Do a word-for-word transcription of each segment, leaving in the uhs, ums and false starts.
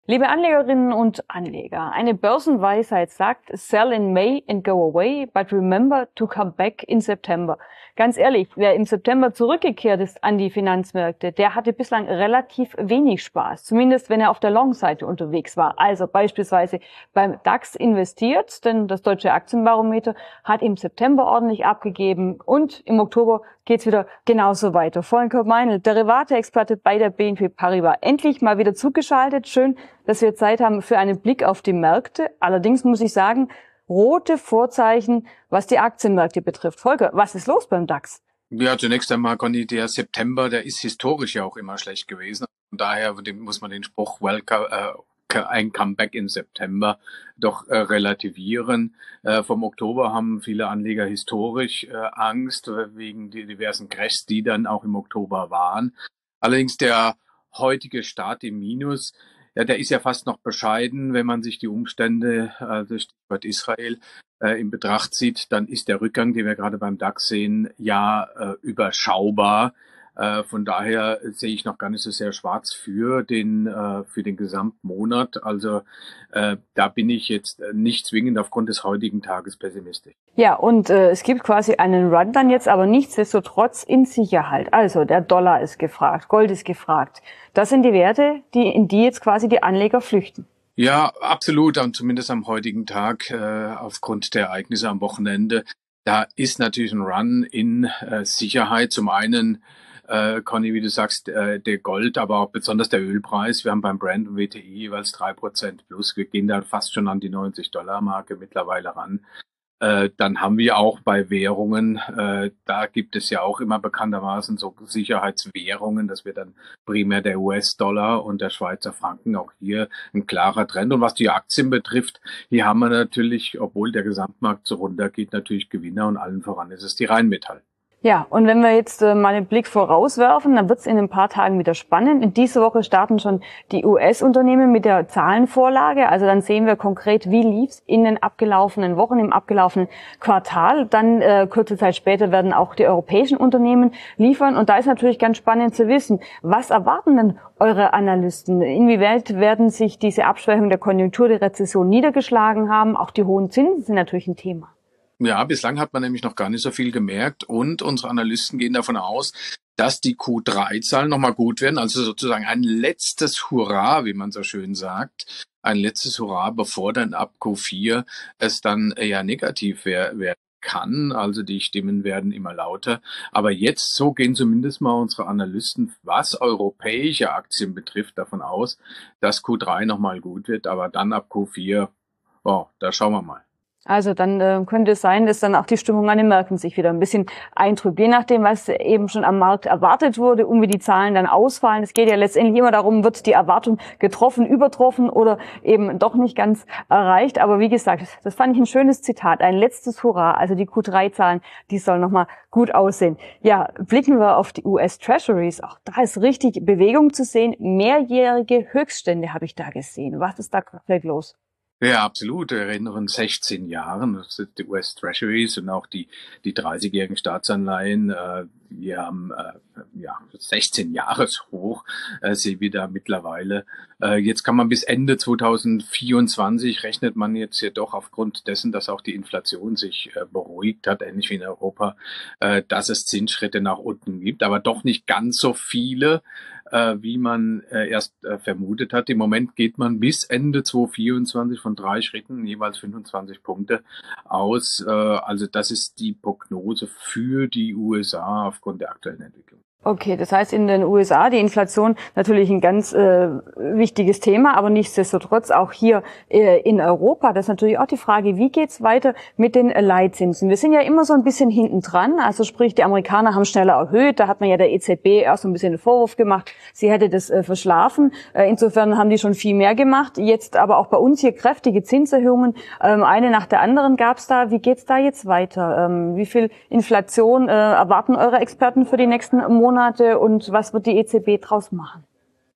Liebe Anlegerinnen und Anleger, eine Börsenweisheit sagt, sell in May and go away, but remember to come back in September. Ganz ehrlich, wer im September zurückgekehrt ist an die Finanzmärkte, der hatte bislang relativ wenig Spaß, zumindest wenn er auf der Long-Seite unterwegs war. Also beispielsweise beim DAX investiert, denn das deutsche Aktienbarometer hat im September ordentlich abgegeben und im Oktober geht's wieder genauso weiter. Volker Meinl, Derivate-Experte bei der B N P Paribas, endlich mal wieder zugeschaltet. Schön, dass wir Zeit haben für einen Blick auf die Märkte. Allerdings muss ich sagen, rote Vorzeichen, was die Aktienmärkte betrifft. Volker, was ist los beim DAX? Ja, zunächst einmal, Conny, der September, der ist historisch ja auch immer schlecht gewesen. Von daher muss man den Spruch Welcome, äh, ein Comeback im September doch äh, relativieren. Äh, vom Oktober haben viele Anleger historisch äh, Angst äh, wegen die diversen Crashs, die dann auch im Oktober waren. Allerdings der heutige Start im Minus, ja, der ist ja fast noch bescheiden, wenn man sich die Umstände, also Stichwort Israel, äh, in Betracht zieht, dann ist der Rückgang, den wir gerade beim DAX sehen, ja äh, überschaubar. Äh, von daher sehe ich noch gar nicht so sehr schwarz für den äh, für den Gesamtmonat. Also äh, da bin ich jetzt nicht zwingend aufgrund des heutigen Tages pessimistisch. Ja, und äh, es gibt quasi einen Run dann jetzt, aber nichtsdestotrotz in Sicherheit. Also der Dollar ist gefragt, Gold ist gefragt. Das sind die Werte, die in die jetzt quasi die Anleger flüchten. Ja, absolut. Und zumindest am heutigen Tag, äh, aufgrund der Ereignisse am Wochenende, da ist natürlich ein Run in äh, Sicherheit. Zum einen, äh, Conny, wie du sagst, äh, der Gold, aber auch besonders der Ölpreis. Wir haben beim Brent und W T I jeweils drei Prozent plus. Wir gehen da fast schon an die neunzig-Dollar-Marke mittlerweile ran. Äh, dann haben wir auch bei Währungen, äh, da gibt es ja auch immer bekanntermaßen so Sicherheitswährungen, das wird dann primär der U S-Dollar und der Schweizer Franken, auch hier ein klarer Trend. Und was die Aktien betrifft, hier haben wir natürlich, obwohl der Gesamtmarkt so runtergeht, natürlich Gewinner und allen voran ist es die Rheinmetall. Ja, und wenn wir jetzt äh, mal einen Blick vorauswerfen, dann wird es in ein paar Tagen wieder spannend. In dieser Woche starten schon die U S-Unternehmen mit der Zahlenvorlage. Also dann sehen wir konkret, wie lief's in den abgelaufenen Wochen, im abgelaufenen Quartal. Dann äh, kurze Zeit später werden auch die europäischen Unternehmen liefern. Und da ist natürlich ganz spannend zu wissen, was erwarten denn eure Analysten? Inwieweit werden sich diese Abschwächung der Konjunktur, der Rezession niedergeschlagen haben? Auch die hohen Zinsen sind natürlich ein Thema. Ja, bislang hat man nämlich noch gar nicht so viel gemerkt und unsere Analysten gehen davon aus, dass die Q drei Zahlen nochmal gut werden, also sozusagen ein letztes Hurra, wie man so schön sagt, ein letztes Hurra, bevor dann ab Q vier es dann eher negativ werden kann, also die Stimmen werden immer lauter. Aber jetzt, so gehen zumindest mal unsere Analysten, was europäische Aktien betrifft, davon aus, dass Q drei nochmal gut wird, aber dann ab Q vier, oh, da schauen wir mal. Also dann äh, könnte es sein, dass dann auch die Stimmung an den Märkten sich wieder ein bisschen eintrübt. Je nachdem, was eben schon am Markt erwartet wurde und wie die Zahlen dann ausfallen. Es geht ja letztendlich immer darum, wird die Erwartung getroffen, übertroffen oder eben doch nicht ganz erreicht. Aber wie gesagt, das fand ich ein schönes Zitat. Ein letztes Hurra. Also die Q drei Zahlen, die sollen nochmal gut aussehen. Ja, blicken wir auf die U S Treasuries. Auch da ist richtig Bewegung zu sehen. Mehrjährige Höchststände habe ich da gesehen. Was ist da gerade los? Ja, absolut. Wir erinnern uns sechzehn Jahren, das sind die U S Treasuries und auch die die dreißigjährigen Staatsanleihen. Äh, wir haben äh, ja sechzehn Jahreshoch, äh, sehen wir da mittlerweile. Äh, jetzt kann man bis Ende zweitausendvierundzwanzig rechnet man jetzt jedoch aufgrund dessen, dass auch die Inflation sich äh, beruhigt hat, ähnlich wie in Europa, äh, dass es Zinsschritte nach unten gibt, aber doch nicht ganz so viele, äh, wie man äh, erst äh, vermutet hat. Im Moment geht man bis Ende zweitausendvierundzwanzig von drei Schritten, jeweils fünfundzwanzig Punkte aus. Äh, also das ist die Prognose für die U S A aufgrund der aktuellen Entwicklung. Okay, das heißt in den U S A die Inflation natürlich ein ganz äh, wichtiges Thema, aber nichtsdestotrotz auch hier äh, in Europa, das ist natürlich auch die Frage, wie geht's weiter mit den Leitzinsen? Wir sind ja immer so ein bisschen hinten dran, also sprich die Amerikaner haben schneller erhöht, da hat man ja der E Z B erst so ein bisschen den Vorwurf gemacht, sie hätte das äh, verschlafen, äh, insofern haben die schon viel mehr gemacht, jetzt aber auch bei uns hier kräftige Zinserhöhungen, ähm, eine nach der anderen gab's da, wie geht's da jetzt weiter? Ähm, wie viel Inflation äh, erwarten eure Experten für die nächsten Monate? Monate und was wird die E Z B draus machen?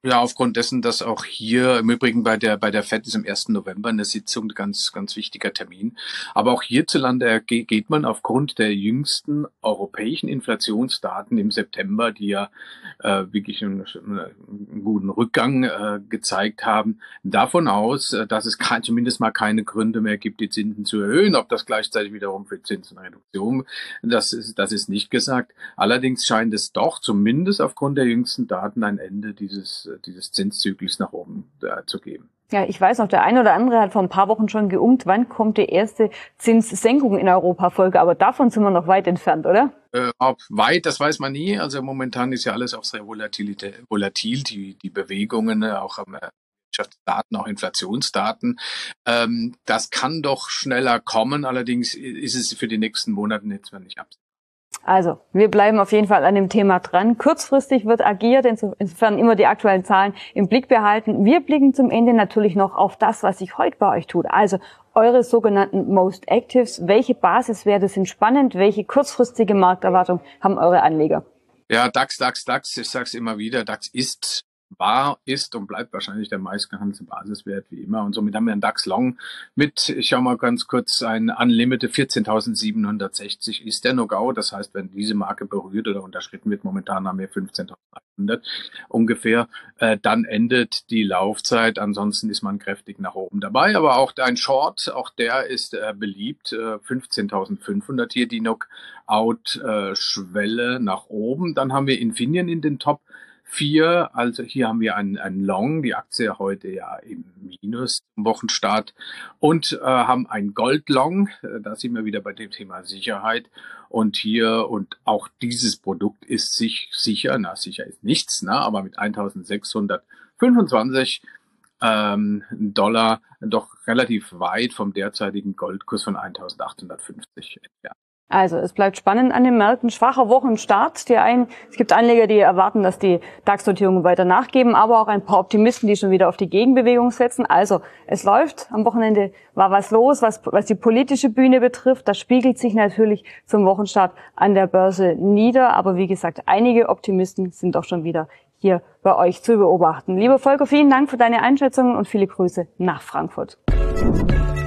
Ja, aufgrund dessen, dass auch hier im Übrigen bei der bei der Fed ist am ersten November eine Sitzung, ganz ganz wichtiger Termin. Aber auch hierzulande geht man aufgrund der jüngsten europäischen Inflationsdaten im September, die ja äh, wirklich einen, einen guten Rückgang äh, gezeigt haben, davon aus, dass es kein, zumindest mal keine Gründe mehr gibt, die Zinsen zu erhöhen. Ob das gleichzeitig wiederum für Zinsenreduktion, das ist das ist nicht gesagt. Allerdings scheint es doch zumindest aufgrund der jüngsten Daten ein Ende dieses dieses Zinszyklus nach oben äh, zu geben. Ja, ich weiß noch, der eine oder andere hat vor ein paar Wochen schon geungt, wann kommt die erste Zinssenkung in Europa Folge, aber davon sind wir noch weit entfernt, oder? Äh, ob weit, das weiß man nie. Also momentan ist ja alles auch sehr volatil, volatil die, die Bewegungen, auch am Wirtschaftsdaten, auch Inflationsdaten. Ähm, das kann doch schneller kommen, allerdings ist es für die nächsten Monate jetzt nicht absehbar. Also, wir bleiben auf jeden Fall an dem Thema dran. Kurzfristig wird agiert, insofern immer die aktuellen Zahlen im Blick behalten. Wir blicken zum Ende natürlich noch auf das, was sich heute bei euch tut. Also, eure sogenannten Most Actives. Welche Basiswerte sind spannend? Welche kurzfristige Markterwartung haben eure Anleger? Ja, DAX, DAX, DAX. Ich sage es immer wieder. DAX ist war, ist und bleibt wahrscheinlich der meistgehandelte Basiswert wie immer. Und somit haben wir einen DAX Long mit, ich schau mal ganz kurz, ein Unlimited vierzehntausendsiebenhundertsechzig ist der No-Go. Das heißt, wenn diese Marke berührt oder unterschritten wird, momentan haben wir fünfzehntausendeinhundert ungefähr, äh, dann endet die Laufzeit. Ansonsten ist man kräftig nach oben dabei. Aber auch ein Short, auch der ist äh, beliebt. Äh, fünfzehntausendfünfhundert hier die Knockout-Schwelle äh, nach oben. Dann haben wir Infineon in den Top vier, also hier haben wir einen, einen Long, die Aktie heute ja im Minus zum Wochenstart und äh, haben ein Gold Long, da sind wir wieder bei dem Thema Sicherheit und hier und auch dieses Produkt ist sich sicher, na sicher ist nichts, na, aber mit eintausendsechshundertfünfundzwanzig ähm, Dollar doch relativ weit vom derzeitigen Goldkurs von eintausendachthundertfünfzig entfernt. Also, es bleibt spannend an den Märkten. Schwacher Wochenstart. Die einen, es gibt Anleger, die erwarten, dass die DAX-Notierungen weiter nachgeben, aber auch ein paar Optimisten, die schon wieder auf die Gegenbewegung setzen. Also, es läuft. Am Wochenende war was los, was, was die politische Bühne betrifft. Das spiegelt sich natürlich zum Wochenstart an der Börse nieder. Aber wie gesagt, einige Optimisten sind doch schon wieder hier bei euch zu beobachten. Lieber Volker, vielen Dank für deine Einschätzungen und viele Grüße nach Frankfurt.